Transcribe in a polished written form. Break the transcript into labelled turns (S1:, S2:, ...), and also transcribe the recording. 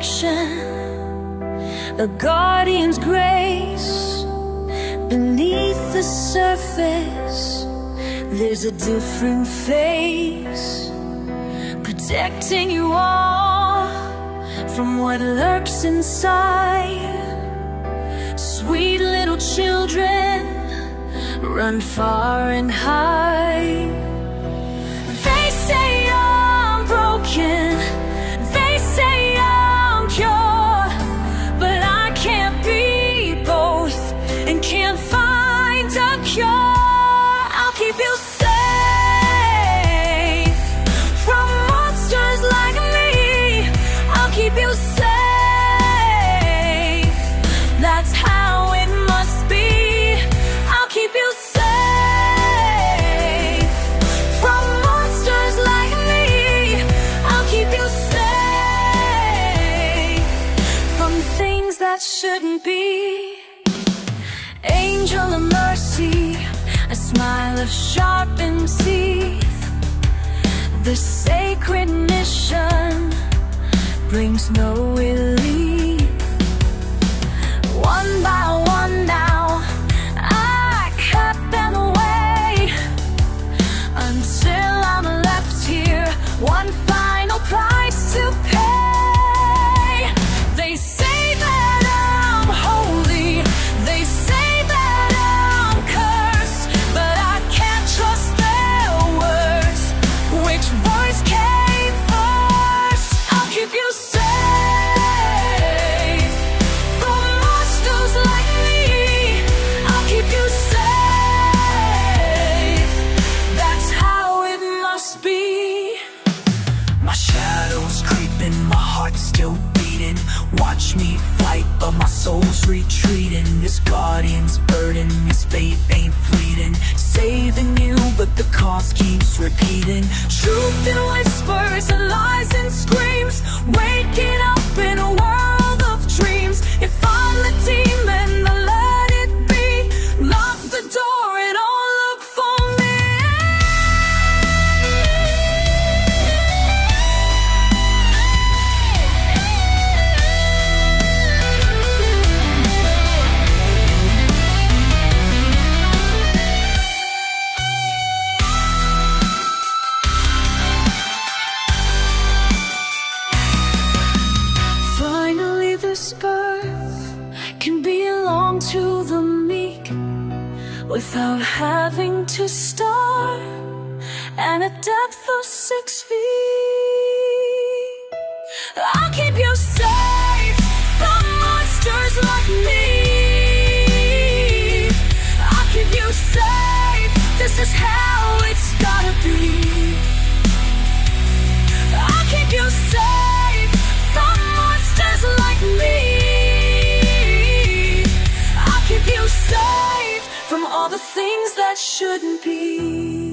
S1: protection, a guardian's grace. Beneath the surface, there's a different face, protecting you all from what lurks inside. Sweet little children, run far and high. They say I'm broken, they say I'm pure, but I can't be both and can't find a cure. I'll keep you safe from monsters like me. I'll keep you safe, that's how it must be. I'll keep you safe from monsters like me. I'll keep you safe from things that shouldn't be. Angel of mercy, a smile of sharpened teeth. The sacred mission brings no relief. One by one now, I cut them away until I'm left here, one final price to pay. They say that I'm holy, they say that I'm cursed, but I can't trust their words. Which voice came first? I'll keep you safe from monsters like me. I'll keep you safe, that's how it must be. My shadow's creeping, my heart's still beating. Watch me fight, but my soul's retreating. This guardian's burden, his faith ain't fleeting. Saving you, but the cost keeps repeating. Truth in whispers and lies and screams, waking up in a world of dreams. If I'm the demon, then let it be. Lock the door and all look for me. Finally this earth can belong to the meek, without having to start at a depth of 6 feet. I'll keep you safe from monsters like me. I'll keep you safe, this is how it's gotta be. I'll keep you safe from monsters like me. I'll keep you safe from all the things that shouldn't be.